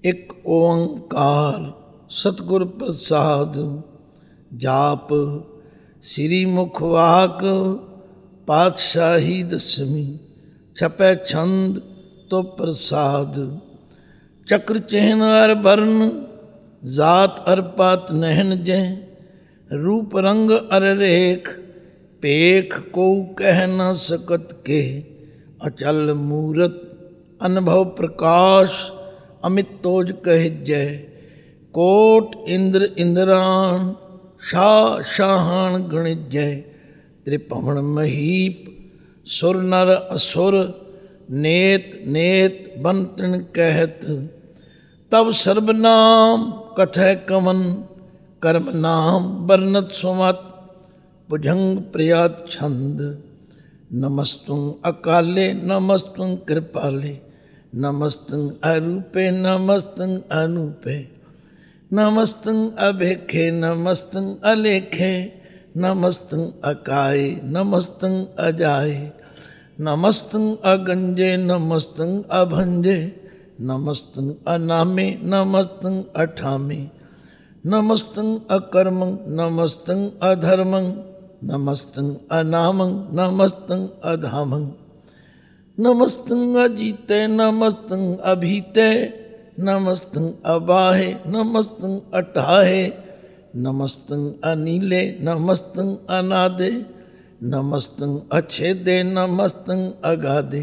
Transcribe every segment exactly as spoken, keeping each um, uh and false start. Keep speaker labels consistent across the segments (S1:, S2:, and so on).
S1: एक ओंकार सतगुर प्रसाद। जाप श्री मुखवाक पातशाही दसवीं। छपै छंद तो प्रसाद। चक्र चिन्ह अर वर्ण जात अर पात नहन जय। रूप रंग अर रेख पेख को कह न सकत के। अचल मूरत अनुभव प्रकाश अमित तोज कह जय। कोट इंद्र इंद्राण शाह शाहान गणित जय। त्रिभुवन महीप सुर नर असुर नेत नेत बन तृण कहत। तब सर्वनाम कथय कवन कर्म नाम वर्णत सुमत। भुजंग प्रयात छंद। नमस्तुं अकाले नमस्तुं कृपाले। नमस्तुं अरूपे नमस्तुं अनूपे। नमस्तुं अभेखे नमस्तुं अलेखे। नमस्तुं अकाय नमस्तुं अजाय। नमस्तुं अगंजे नमस्तुं अभंजे। नमस्तुं अनामे नमस्तुं अठामे। नमस्तुं अकर्मं नमस्तुं अधर्मं। नमस्तुं अनामं नमस्तुं अधामं। नमस्तुं अजीते नमस्तुं अभीते। नमस्तुं अबाहे नमस्तुं अटाहे। नमस्तुं अनीले नमस्तुं अनादे। नमस्तुं अच्छेदे नमस्तुं अगाधे।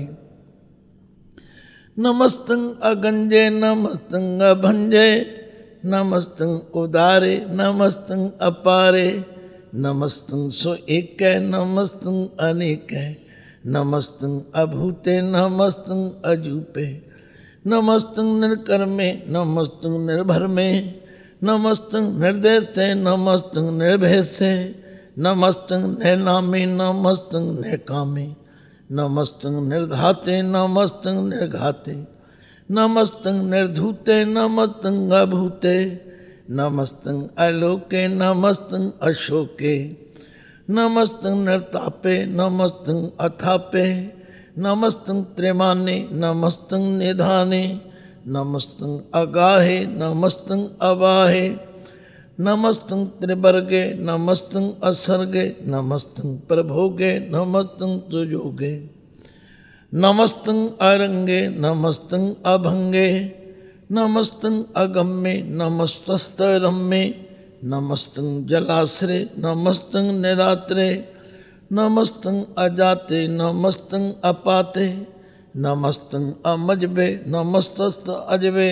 S1: नमस्तुं अगंजे नमस्तुं अभंजे। नमस्तुं उदारे नमस्तुं अपारे। नमस्तुं सो एक नमस्तुं अनेक। नमस्तुं अभूते नमस्तुं अजूपे। नमस्तुं निर्कर्मे नमस्तुं निर्भरमे। नमस्तुं निर्देशे नमस्तुं निर्भेशे। नमस्तुं निर्नामे नमस्तुं निर्कामे। नमस्तुं निर्धाते नमस्तुं निर्घाते। नमस्तुं निर्धूते नमस्तुं अभूते। नमस्तुं अलोके नमस्तुं अशोके। नमस्तुं निर्तापे नमस्तुं अथापे। नमस्तुं त्रिमाने नमस्तुं निधाने। नमस्तुं अगाहे नमस्तुं अवाहे। नमस्तुं त्रिवर्गे नमस्तुं असर्गे। नमस्तुं प्रभोगे नमस्तुं सुयोगे। नमस्तुं अरंगे नमस्तुं अभंगे। नमस्तुं अगम्ये नमस्तस्तरम्ये। नमस्तुं जलाश्रे नमस्तुं निरात्रे। नमस्तुं अजाते नमस्तुं अपाते। नमस्तुं अमजबे नमस्तस्त अजबे।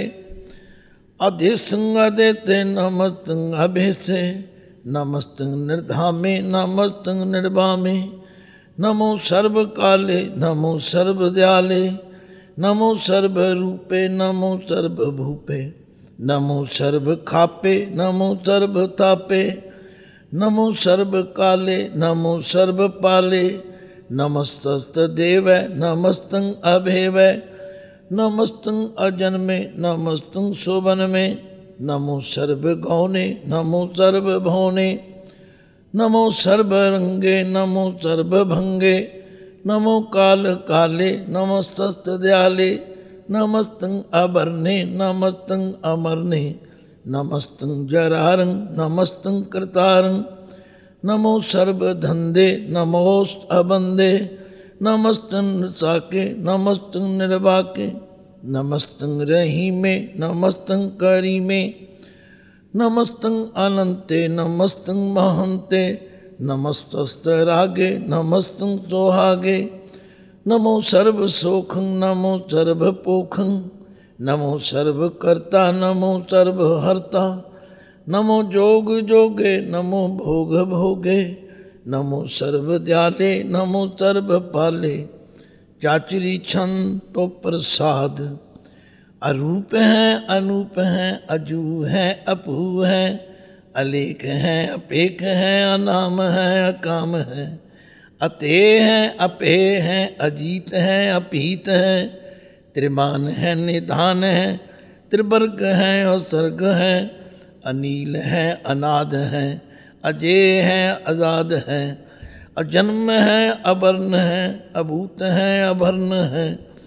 S1: अधेसं अदेते नमस्तुं अभेसे। नमस्तुं निर्धामे नमस्तुं निर्वामे। नमो सर्वकाले नमो सर्वदयाले। नमो सर्वरूपे नमो सर्वभूपे। नमो सर्वखापे नमो सर्वतापे। नमो सर्वकाले नमो सर्वपाले। नमस्तस्तदेव नमस्तुं अभेवै। नमस्तुं अजन्मे नमस्तुं शोभनमे। नमो सर्वगौणे नमो सर्वभौने। नमो सर्वरंगे नमो सर्वभंगे। नमो काल काले नमस्तस्तदयाले। नमस्तुं अवर्णे नमस्तुं अमरणे। नमस्तुं जरारं नमस्तुं कृतारं। नमो सर्वधंदे नमोस्त अबंदे। नमस्तुं साके नमस्तुं निर्वाके। नमस्तुं रहीमे नमस्तुं करीमे। नमस्तुं अनंते नमस्तुं महन्ते। नमस्तस्तरागे नमस्तुं सोहागे। नमो सर्वसोखं नमो सर्वपोखं। नमो सर्वकर्ता नमो सर्वहर्ता। नमो जोग जोगे नमो भोग भोगे। नमो सर्वदयाले नमो सर्वपाले। चाचरी छंद तो प्रसाद। अरूप हैं अनूप हैं अजू हैं अपू हैं। अलेख हैं अपेख हैं अनाम हैं अकाम हैं। अते हैं अपे हैं अजीत हैं अपीत हैं। त्रिमान है निधान है। त्रिवर्ग है और सर्ग है। अनील है अनाद है। अजय है आजाद है। अजन्म है अवर्ण है। अभूत है अभर्ण है।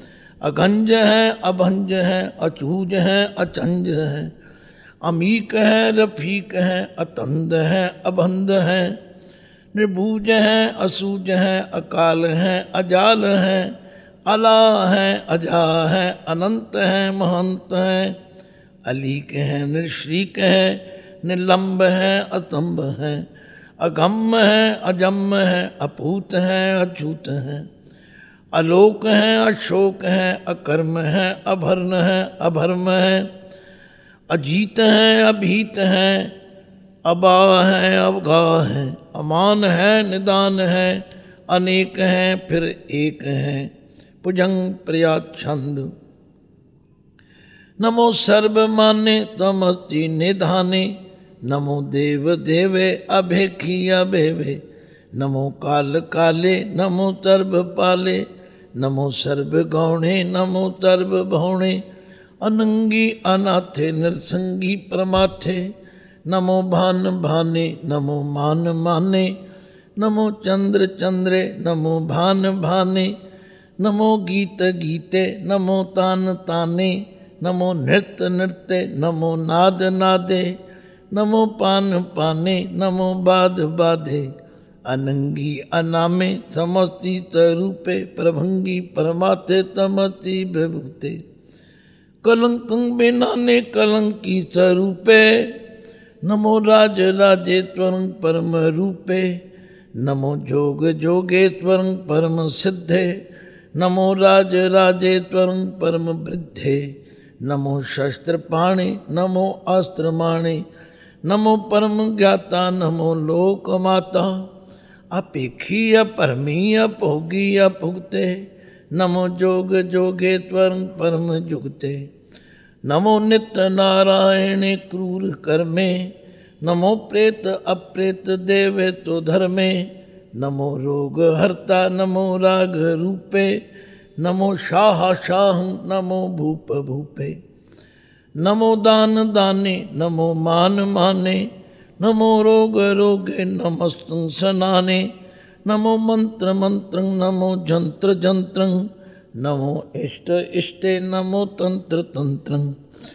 S1: अगंज है, अभंज है, अचूज है, अचंज है, अमीक है, रफीक है, अतंद है, अबंध है, निर्भुज है, असूज है, अकाल है, अजाल है, अला है, अजा है, अनंत है, महंत है, अलीक है, निश्रीक है, निलंब है, अतंब है, अगम्य है, अजम्य है, अपूत है, अछूत है, अलोक है, अशोक है, अकर्म है, अभर्ण है, अभर्म है, अजीत है, अभीत है, अबा है, अवगा है, अमान है, निदान है, अनेक है, फिर एक है, भुजंग प्रियाच्छंद। नमो सर्व माने तमस्ति निधाने, नमो देव देवे अभेखी अभेवे, नमो काल काले, नमो सर्व पाले, नमो सर्व गौणे, नमो सर्व भौणे, अनंगी अनाथे नरसंगी प्रमाथे, नमो भान भाने, नमो मान माने, नमो चंद्र चंद्रे, नमो भान भाने, नमो गीत गीते, नमो तान ताने, नमो नृत्य नृत्य, नमो नाद नादे, नमो पान पाने, नमो बाध बाधे, अनंगी अनामे, समस्ती स्वरूपे, प्रभंगी परमाते तमति विभूते, कलंकं बेनाने कलंकी स्वरूपे, नमो राज राजेश्वरं परम रूपे, नमो जोग जोगेश्वरं परम सिद्धे, नमो राज राजेश्वरं परम वृद्धे, नमो शस्त्र पाणे, नमो अस्त्र माणे, नमो परम ज्ञाता, नमो लोक माता, अपेखी अपरमी अभोगी अभुगते, नमो जोग जोगेश्वरं परम जुगते, नमो नित्य नारायण क्रूर कर्मे, नमो प्रेत अप्रेत देवे तो धर्मे, नमो रोग हर्ता, नमो राग रूपे, नमो शाह शाह, नमो भूप भूपे, नमो दान दाने, नमो मान माने, नमो रोग रोगे, नमस्तुं सनाने, नमो मंत्र मंत्रं, नमो जंत्र जंत्रं, नमो इष्ट इष्टे, नमो तंत्र तंत्रं,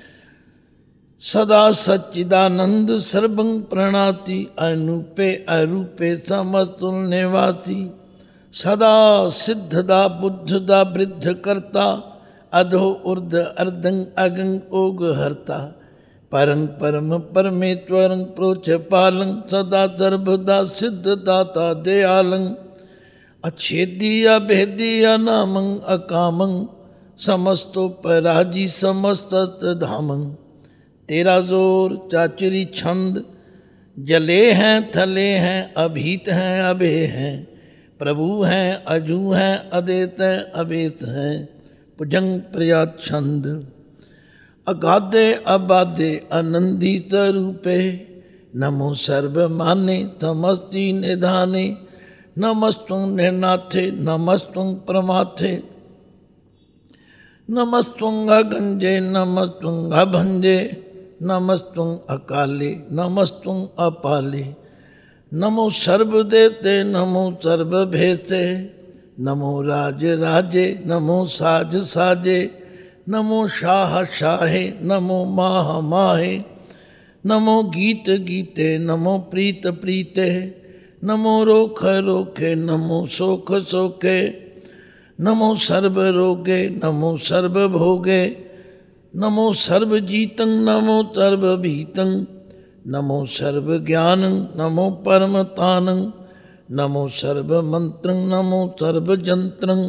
S1: सदा सच्चिदानंद सर्वं प्रणति, अनूपे अरूपे समस्तुल निवासी, सदा सिद्धदा बुद्धदा वृद्ध करता, अधो ऊर्ध अर्धं अगं ओग हरता, परं परम परमेश्वरं प्रोच पालं, सदा सर्वदा सिद्धदाता दयालं, अच्छेदी अभेदी अनामं अकामं, समस्तोपराजी समस्त धामं, तेरा जोर चाचरी छंद, जले हैं थले हैं, अभीत हैं अभे हैं, प्रभु हैं अजू हैं, अदेत हैं अबेत हैं, भुजंग प्रियाच्छंद, अगाधे अबाधे आनंदी स्वरूपे, नमो सर्व माने तमस्ति निधाने, नमस्त्वं निर्नाथे, नमस्त्वं प्रमाथे, नमस्त्वं अगंजे, नमस्त्वं अभंजे, नमस्त्वं अकाले, नमस्त्वं अपाले, नमो सर्व देते, नमो सर्व भेते, नमो राज राजे, नमो साज साजे, नमो शाह शाहे, नमो माह माहे, नमो गीत गीते, नमो प्रीत प्रीते, नमो रोख रोखे, नमो सोख सोखे, नमो सर्व रोगे, नमो सर्व भोगे, नमो सर्व जीतं, नमो सर्व भीतं, नमो सर्व ज्ञानं, नमो परमतानं, नमो सर्व मंत्रं, नमो सर्व जंत्रं,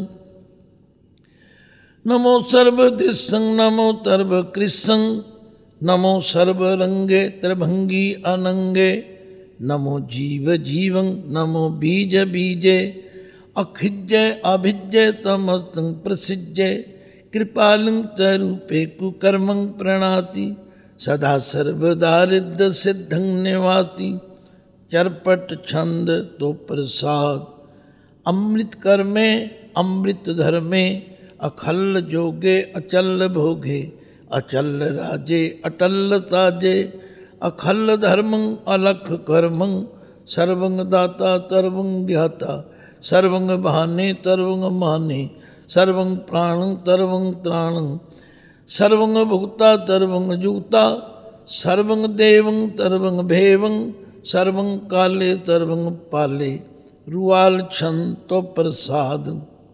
S1: नमो सर्व दृश्यं, नमो सर्व कृष्णं, नमो सर्व रंगे त्रिभंगी अनंगे, नमो जीव जीवं, नमो बीज बीजे, अखिज्य अभिज्य तमस्तं प्रसिज्य, कृपालं स्वरूपे कुकर्मं प्रणाति, सदा सर्वदारिद्र सिद्धं निवाति, चरपट छंद तो प्रसाद, अमृत कर्मे अमृत धर्मे, अखल जोगे अचल भोगे, अचल राजे अटल ताजे, अखल धर्मं अलख कर्मं, सर्वं दाता सर्वं ज्ञाता, सर्वं बहाने सर्वं माने, सर्वं प्राणं सर्वं त्राणं सर्वं भुक्ता सर्वं जुक्ता सर्वं देवं सर्वं भेवं सर्वं काले सर्वं पाले रुआल छंतो प्रसाद।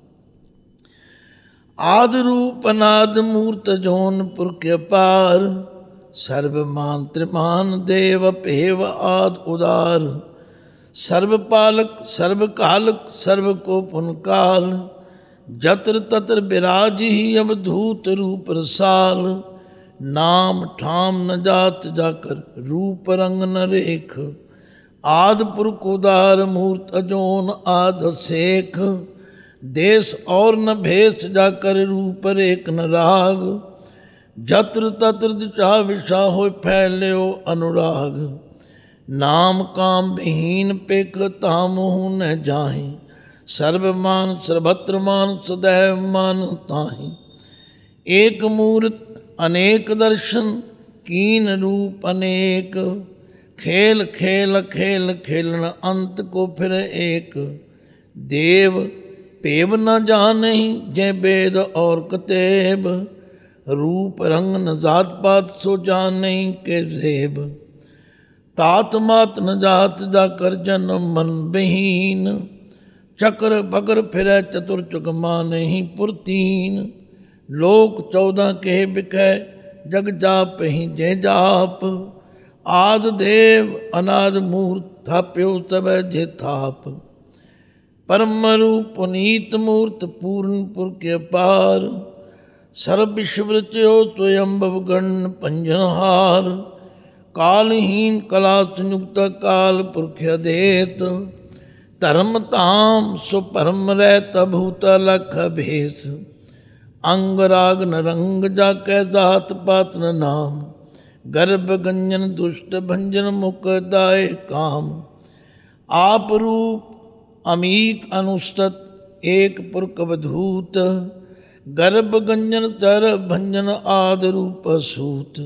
S1: आदि रूप अनाद मूर्त जौनपुर के पार सर्वमान त्रिमान देव पेव आद उदार सर्वपालक सर्वकालक सर्व को पुनकाल जत्र तत्र विराज ही अवधूत रूप रसाल नाम ठाम न जात जाकर रूप रंग न रेख आदपुर कुदार मूर्त अजोन आद शेख देश और न भेष जाकर रूप रेख न राग जत्र तत्र दिशा विशा हो फैले अनुराग नाम काम विहीन पेख तामुह न जाहि सर्वमान सर्वत्र मान सदैव मान ताहि एक मूर्त अनेक दर्शन कीन रूप अनेक खेल खेल खेल खेलन अंत को फिर एक देव पेव न जानहि जय वेद और कतेब रूप रंग न जात पात सो जानहि के जेब तात मात न जात जाकर जन्म मन बहीन चक्र बकर फिर चतुर्चुक मानहि पुरतीन लोक चौदह के बिकै जग जाप ही जय जाप आद देव अनाद मूर्त थाप्यो तब जे थाप परम रूप पुनीत मूर्त पूर्णपुर के पार सर्व विश्व रचयो स्वयंभव गण पंजनहार कालहीन कला संयुक्त काल पुरख अदेत धर्म ताम सुपरम रहत भूत लख भेष अंग राग न रंग जाके जात पात न नाम गर्भ गंजन दुष्ट भंजन मुख दाय काम आप रूप अमीक अनुष्ठत एक पुरख अवधूत गर्भ गंजन चर भंजन आद रूप सूत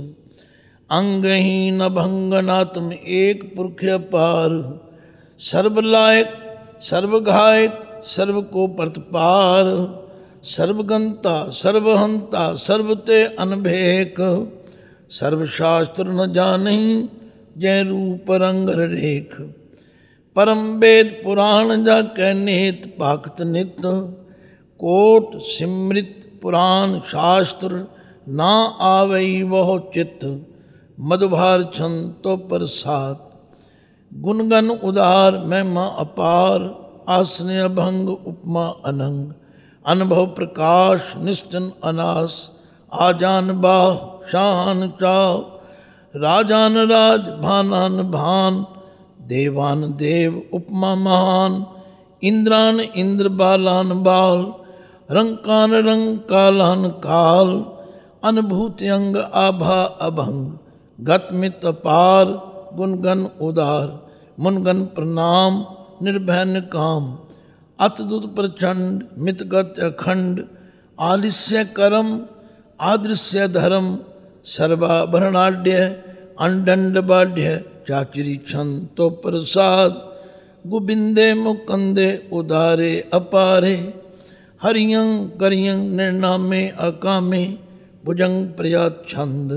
S1: अंगहीन भंगनात्म एक पुरख अपार सर्व लायक सर्व घायक सर्व को परतपार सर्वगंता सर्वहंता सर्वते अनभेक सर्वशास्त्र न जानहि जय रूप रंग रेख परम वेद पुराण जा कहनेत पाकत नित कोट सिमृत पुराण शास्त्र ना आवई वह चित्त मधुभार छंतो प्रसाद गुणगन उदार महिमा अपार आसने अभंग उपमा अनंग अनुभव प्रकाश निश्चन अनास आजान बाह शान चाव राजान राज भानान भान देवान देव उपमा महान इंद्रान इंद्र बालान बाल रंकान रंग कालान काल अनुभूत अंग आभा अभंग गतमित अपार गुणगन उदार मुनगन प्रणाम निर्भय काम अतदुत प्रचंड मितगत अखंड आलिस्य करम आदृश्य धर्म सर्वाभरणाढ्य अंडंड बाढ़ चाचरी छंतो प्रसाद गोविंदे मुकंदे उदारे अपारे हरियं करियं निर्नामे अकामे भुजंग प्रयात छंद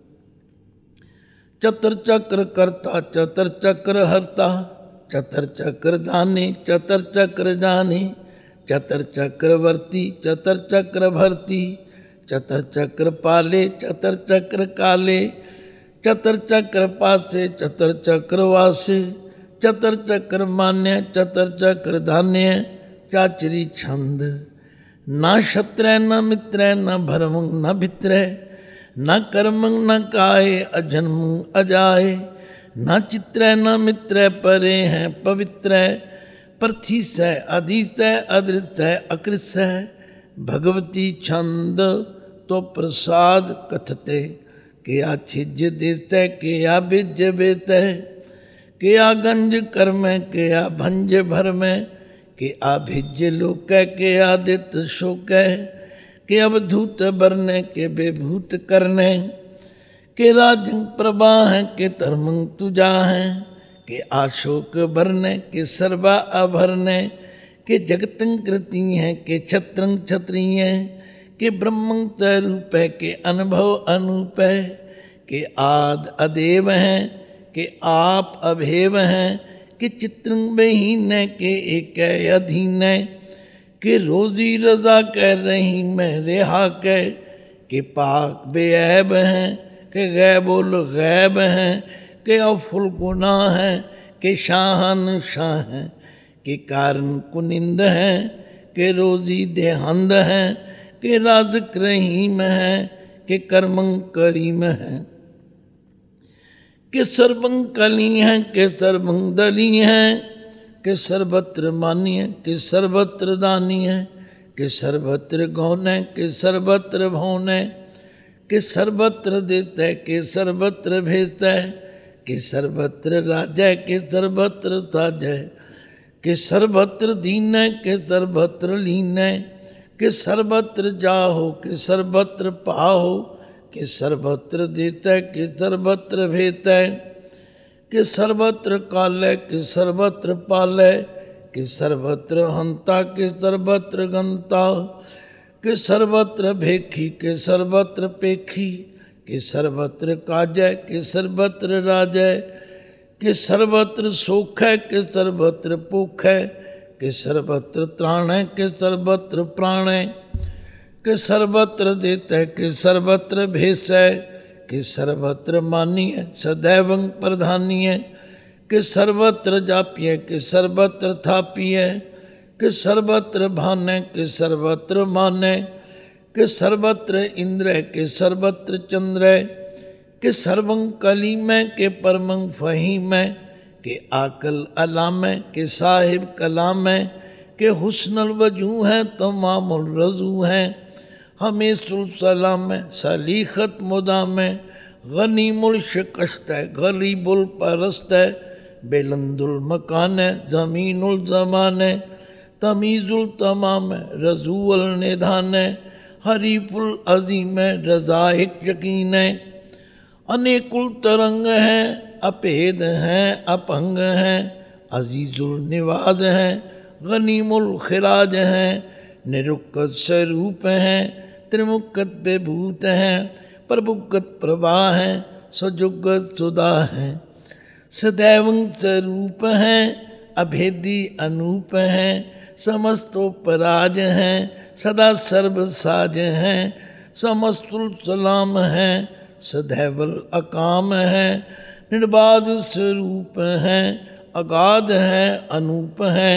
S1: चतर चक्र कर्ता चतर चक्र हरता चतर चक्र दाने चतर चक्र जाने चतर चक्रवर्ती चतर चक्र भरती चतर चक्र पाले चतर चक्र काले चतर चक्र पासे चतर चक्र वासे चतर चक्र मान्य चतर चक्र धान्य चाचरी छंद न क्षत्र न मित्र न भरम न भित्र न कर्म न काय अजन्म अजाय न चित्र न मित्र परे हैं पवित्र प्रथि से अधीत अदृश्य अकृष्य भगवती छंद तो प्रसाद कथते क्या छिज देश क्या बिज बेत क्या गंज कर्म क्या भंज भर में के आभिज्य लोक के आदित्य शोक के अवधूत बरने के बेभूत करने के राज प्रवाह के धर्म तुजा है के आशोक बरने के सर्वा अभरने के जगतं कृति है के छत्रं क्षत्रिय है के ब्रह्मं स्वरूप है के अनुभव अनूप है के आद अदेव हैं के आप अभेव हैं के चित्रं विहीन के एक अधीन के रोजी रजा कह रही मैं रेहा कह के पाक बेऐब हैं के गैबुल गैब हैं के अफुल गुनाह हैं के शाहन शाह हैं के कारण कुनिंद हैं के रोजी देहंद हैं के राज़िक रहीम हैं के कर्मं करीम हैं के सर्वं कली हैं के सर्वं दली हैं के सर्वत्र मानी है के सर्वत्र दानी है के सर्वत्र गौन है के सर्वत्र भौन है के सर्वत्र देता है के सर्वत्र भेजता है के सर्वत्र राजा है के सर्वत्र ताज है के सर्वत्र दीन है के सर्वत्र लीन है के सर्वत्र जाहो के सर्वत्र पाहो के सर्वत्र देता है के सर्वत्र भेजता है के सर्वत्र काल है के सर्वत्र पाल है के सर्वत्र हंता के सर्वत्र गंता के सर्वत्र भेखी के सर्वत्र पेखी के सर्वत्र काजय के सर्वत्र राजय के सर्वत्र सुख है के सर्वत्र पुख है के सर्वत्र त्राण है के सर्वत्र प्राण है के सर्वत्र देता है के सर्वत्र भेष है के सर्वत्र मानी है सदैव प्रधानी है के सर्वत्र जापी है के सर्वत्र थापी है के सर्वत्र भान है के सर्वत्र मान है के सर्वत्र इंद्र है के सर्वत्र चंद्र है के सर्वं कलीम है के परमं फहीम है के आकल अलाम है के साहिब कलाम है के हुस्नल वजू है तमामुल रजू है हमेशुल सलाम है सलीखत मुदाम है गनीमुल शिकस्त है गरीबुल परस्त है बेलंदुल मकान है जमीनुल जमान है तमीजुल तमाम है रजूअल निधान है हरीफुल अजीम है रजाइक यकीन है अनेकुल तरंग है अपेद हैं अपंग हैं अजीजुल निवाज हैं गनीमुल खिराज हैं निरुक्कत स्वरूप हैं त्रिमुक्कत बेभूत हैं प्रभुगत प्रभा हैं सजुगत सुधा हैं सदैव स्वरूप हैं अभेदी अनूप हैं समस्तोपराज हैं सदा सर्व साज हैं समस्तुल सलाम हैं सदैवल अकाम हैं निर्बाध स्वरूप हैं अगाध हैं अनूप हैं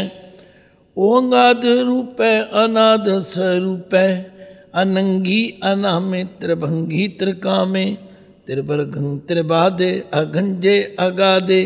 S1: ओंगाध रूप है अनाद स्वरूप है अनंगी अनामे त्रिभंगी त्रिकामे त्रिवर्गं त्रिबाधे अगंजे अगाधे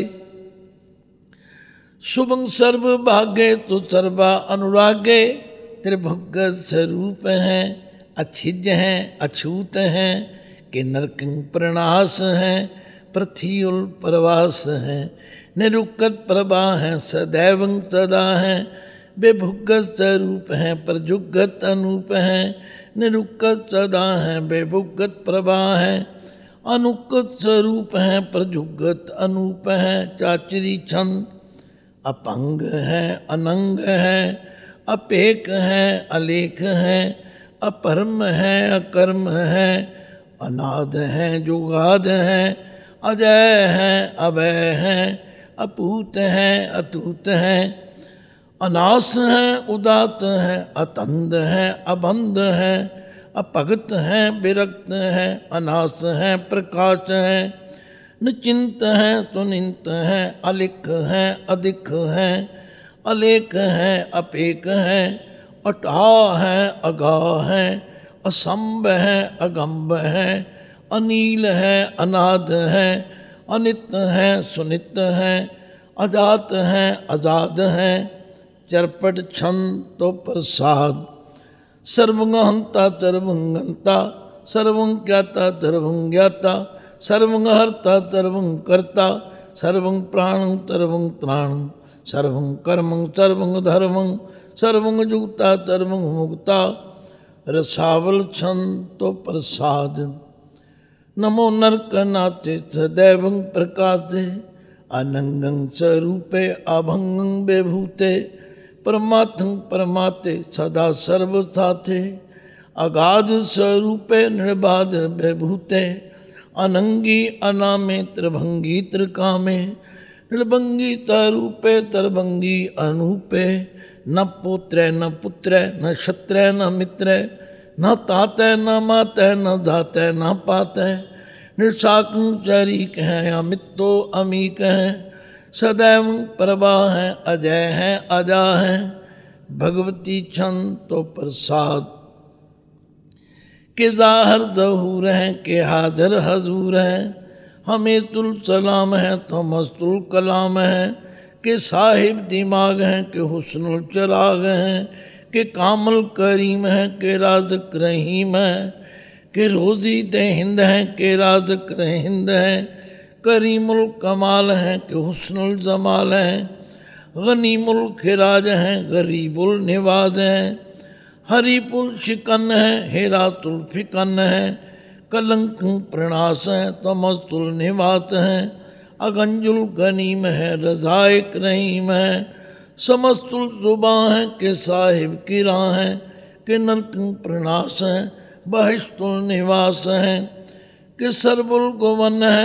S1: शुभं सर्व भागे तो सर्वा अनुरागे त्रिभुग स्वरूप हैं अच्छिज हैं अछूत हैं कि नरकं प्रणास हैं पृथ्वीउल प्रवास हैं निरुक्कत प्रभा हैं सदैवं सदा हैं बेभुगत स्वरूप हैं प्रजुगत अनूप हैं निरुक्कत सदा हैं बेभुगत प्रभा हैं अनुक्कत स्वरूप हैं प्रजुगत अनूप हैं चाचरी छंद अपंग हैं अनंग हैं अपेक हैं अलेख हैं अपरम हैं अकर्म हैं अनाद हैं जुगाद हैं अजय हैं अभय हैं अपूत हैं अतूत हैं अनास हैं उदात हैं अतंद हैं अबंध हैं अपगत हैं विरक्त हैं अनास हैं प्रकाश हैं निचिंत हैं सुनिंत हैं अलिख हैं अधिक हैं अलेख हैं अपेक हैं अटा हैं अगाह हैं असंभ हैं अगंभ हैं अनील हैं अनाद हैं अनित हैं सुनित हैं अजात हैं आजाद हैं चरपट छंद तो प्रसाद सर्वंहंता सर्वंगंता सर्वं ज्ञाता सर्वं ज्ञाता सर्वं हर्ता सर्वं कर्ता सर्वं प्राणं सर्वं त्राणं सर्वं कर्मं सर्वं धर्मं सर्वं जुक्ता सर्वं मुक्ता रसावल छंद तो प्रसाद नमो नरकनाथे सदैवं प्रकाशे अनंगं स्वरूपे अभंगं बेभूते परमात्म परमाते सदा सर्व साथे, अगाध स्वरूपे निर्बाध विभूते, अनंगी अनामे त्रिभंगी त्रिकामे, निर्भंगी तरूपे तरभंगी अनूपे, न पुत्रे न पुत्रे न क्षत्रे न मित्रे, न ताते न माते न धाते न पाते, निशाकुंचरीक हैं अमितो अमीक हैं, सदैव प्रभा हैं अजय हैं अजा हैं, भगवती छंद तो प्रसाद के जाहर जहूर हैं के हाजिर हजूर हैं, हमें तुल सलाम है तो मस्तुल कलाम है, के साहिब दिमाग हैं के हुस्नुल चराग हैं, के कामल करीम हैं के राज़ रहीम हैं, के रोज़ी दे हिंद हैं के राज़ हिंद हैं, करीमुल कमाल हैं के हुस्नुल जमाल हैं, गनीमुल खिराज हैं गरीबुल निवाज हैं, हरीपुल शिकन है हेरातुल फिकन है, कलंक प्रणास है तमस्तुल निवात हैं, अगंजुल गनीम है रज़ाइक रहीम है, समस्तुल जुबां है के साहिब किरा है, के नरक प्रणास है बहिश्तुल निवास है, के सरबुल गोवन है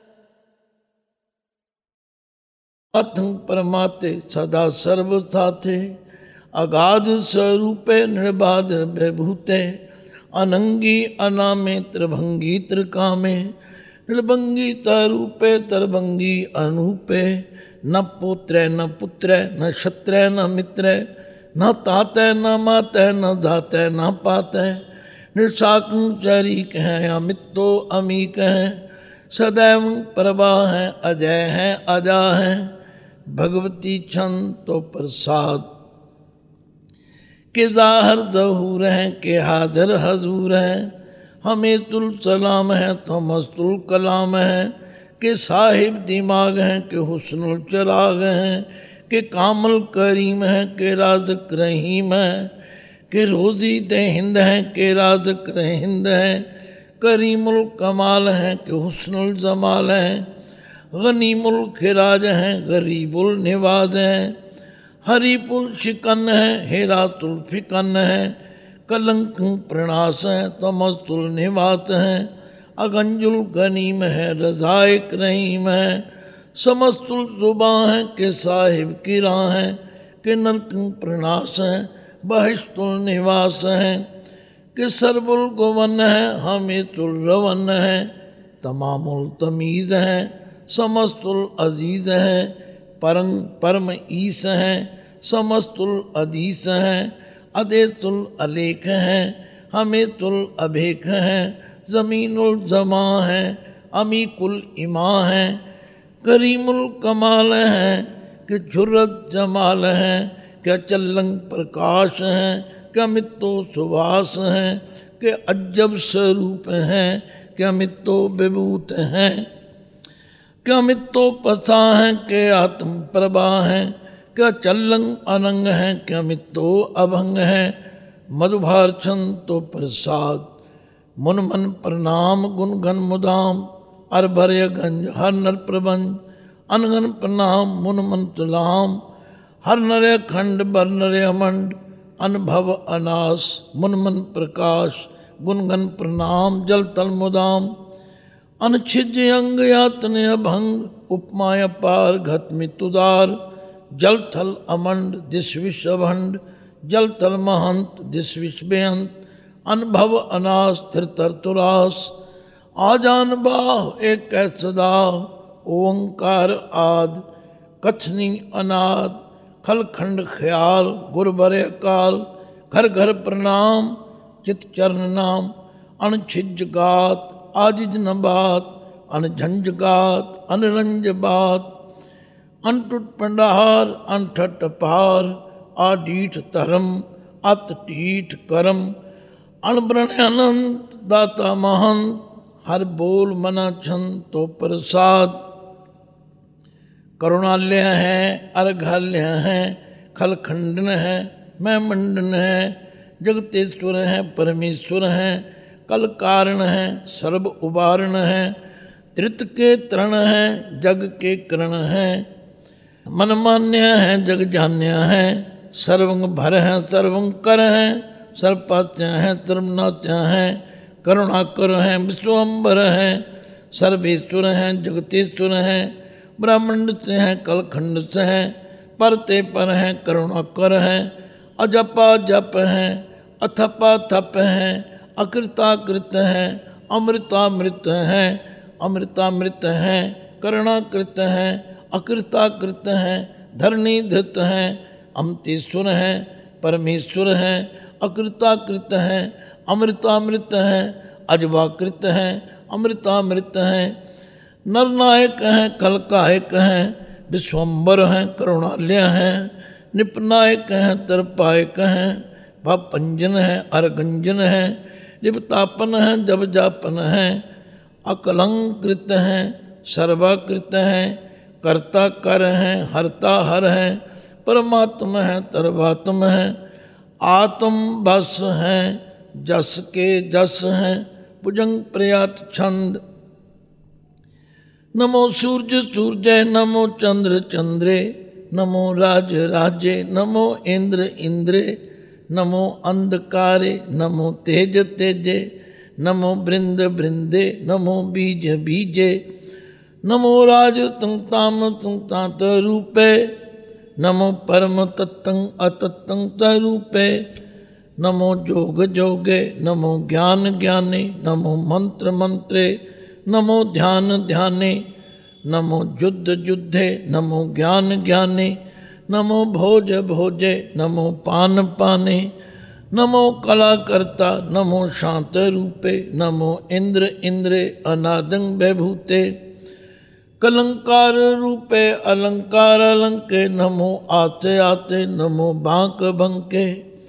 S1: अथं परमाते सदा सर्व साथे, अगाध स्वरूपे निर्बाध विभूते, अनंगी अनामे त्रिभंगी त्रिकामे, निर्भंगी तरूपे तरभंगी अनूपे, न पुत्रे न पुत्रे न क्षत्रे न मित्रे, न ताते न माते न धाते न पाते, निशाकुंचरीक हैं अमितो अमीक हैं, सदैव प्रभा हैं अजय हैं अजा हैं, भगवती छंद तो प्रसाद के जाहर जहूर हैं के हाजिर हजूर हैं, हमें तुल सलाम है तो मस्तुल कलाम है, के साहिब दिमाग हैं के हुस्नुल चराग हैं, के कामल करीम हैं के राज़ रहीम हैं, के रोज़ी दे हिंद हैं के राज़ हिंद हैं, करीमुल कमाल हैं के हुस्नुल जमाल हैं, गनीमुल खिराज हैं गरीबुल निवाज हैं, हरीपुल शिकन है हेरातुल फिकन है, कलंक प्रणास है तमस्तुल निवात हैं, अगंजुल गनीम है रज़ाइक रहीम है, समस्तुल जुबां है के साहिब किरा हैं, के नरक प्रणास हैं बहिश्तुल निवास हैं, के सरबुल गोवन है हमीतुल रवन है, तमामुल तमीज़ हैं समस्तुल अजीज़ हैं, परम परम ईस हैं समस्तुल अदीस हैं, अदेतुल अलेख हैं हमेतुल अभेख हैं, ज़मीनुल जमा हैं अमीकुल इमा हैं, करीमुल कमाल हैं कि झुर्रत जमाल हैं, क्या चल्लंग प्रकाश हैं, क्या मित्तो सुवास हैं, के अज्जब स्वरूप हैं, क्या मित्तो विभूत हैं, क्या मित्तो पसा हैं के आत्म प्रभा हैं, क्या चल्लंग अनंग हैं क्या मित्तो अभंग हैं, मधुभार छंद तो प्रसाद मुन मन प्रणाम गुण गण मुदाम, अरभर्य गंज हर नर प्रबंध, अनगन प्रणाम मुन मन तुलाम, हर नर खंड बर नर अमंड, अनुभव अनास मुन मन प्रकाश, गुणगन प्रणाम जल तल मुदाम, अनछिज अंग यातन अभंग, उपमाय पार घत मितुदार, जल थल अमंड दिस विश्व भंड, जल थल महंत दिस विश्व बेअंत, अनुभव अनास स्थिर तरतुरास, आजान बाह एक सदा, ओंकार आद कथनी अनाद, खलखंड ख्याल गुरबरे काल, घर घर प्रणाम चित चरण नाम, अनछिज गात आजिज न बात, अनझंझ गात अनरंज बात, अनटुट पंडार अनठट पार, आडीठ धर्म अत टीठ करम, अणब्रण अनंत दाता महंत, हर बोल मना छंद तो प्रसाद, करुणालय है अर्घालय है, खलखंडन है मैं मंडन है, जगतेश्वर है परमेश्वर है, कल कारण है सर्व उबारण है, त्रित के तरण है जग के करण है, मनमान्य है जग जान्य है, सर्वंग भर हैं सर्वं कर हैं, सर्वपात्य हैं सर्वनात्य हैं, करुणाकर हैं विश्वम्बर हैं, सर्वेश्वर हैं जगतेश्वर हैं, ब्राह्मण से हैं कलखंड से हैं, परते पर हैं करुणाकर हैं, अजपा जप हैं, अथपा थप हैं, अकृताकृत हैं, अमृतामृत हैं, अमृतामृत हैं, करुणाकृत हैं, अकृताकृत हैं, धरणीधृत हैं, अमृतेश्वर हैं, परमेश्वर हैं, अकृताकृत हैं, अमृतामृत हैं, अजवाकृत हैं, अमृतामृत हैं, नरनायक हैं कलकायक हैं, विश्वम्बर हैं करुणालय हैं, निपनायक हैं तरपायक हैं, भपंजन हैं अरगंजन हैं, निपतापन हैं जबजापन हैं, अकलंकृत हैं सर्वाकृत हैं, कर्ता कर हैं हरता हर हैं, परमात्मा हैं सर्वात्म हैं, आत्म बस हैं जस के जस हैं, भुजंग प्रयात छंद। नमो सूर्य सूर्य नमो चंद्र चंद्रे, नमो राज राजे नमो इंद्र इंद्रे, नमो अंधकारे नमो तेज तेजे, नमो बृंद बृंदे नमो बीज बीजे, नमो राज तंताम तंतात रूपे, नमो परम तत्तं अतत्तं तरूपे, नमो जोग जोगे नमो ज्ञान ज्ञाने, नमो मंत्र मंत्रे नमो ध्यान ध्याने, नमो युद्ध युद्धे नमो ज्ञान ज्ञाने, नमो भोज भोजे नमो पान पाने, नमो कलाकर्ता नमो शांत रूपे, नमो इंद्र इंद्रे अनादं विभूते, कलंकार रूपे अलंकार अलंके, नमो आते आते नमो बांक बंके,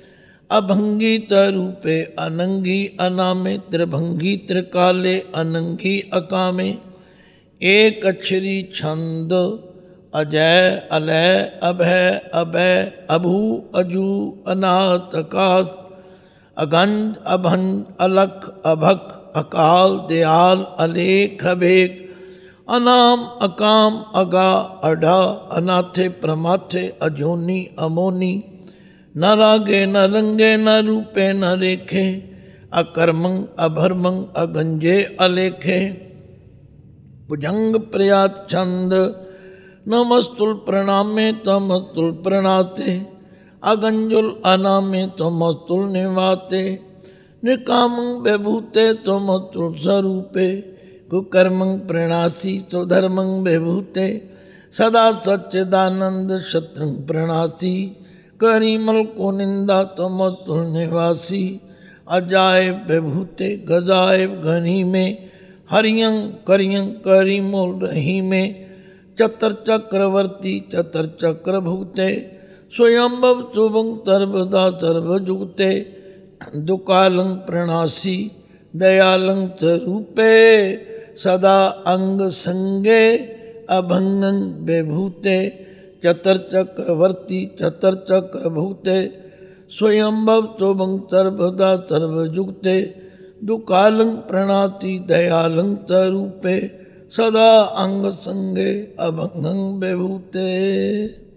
S1: अभंगित रूपे अनंगी अनामे, त्रिभंगी त्रिकाले अनंगी अकामे, एक अक्षरी छंद अजय अलय अभय अभय अभू अजू अनाथ अकाश, अगंज अभंज अलख अभक अकाल दयाल अलेख अभेक, अनाम अकाम अगा अढ़ा, अनाथे प्रमाथे अजोनी अमोनी, न रागे न रंगे न रूपे न रेखे, अकर्मंग अभर्मंग अगंजे अलेखे, भुजंग प्रयात छंद। नमस्तुल प्रणामे तमस्तुल प्रणाते, अगंजुल अनामे तमस्तुल निवाते, निकामंग विभूते तमस्तुल स्वरूपे, कुकर्मंग प्रणासी स्वधर्मंग विभूते, सदा सच्चिदानंद शत्रंग प्रणासी, करीमल को निंदा तमस्तुल निवासी, अजायब विभूते गजायब घनी में, हरियं करियं करीमोल रही में, चतर चक्रवर्ती चतर चक्रभूते, स्वयंभव शुभं सर्वदा सर्वजुगते, दुकालं प्रणासी दयालं स्वरूपे, सदा अंग संगे अभंगं विभूते, चतर चक्रवर्ती चतर चक्रभूते, स्वयंभव शुभं सर्वदा सर्वजुगते, दुकालं प्रणाति दयालं स्वरूपे, सदा अंग संगे अभंगं विभूते।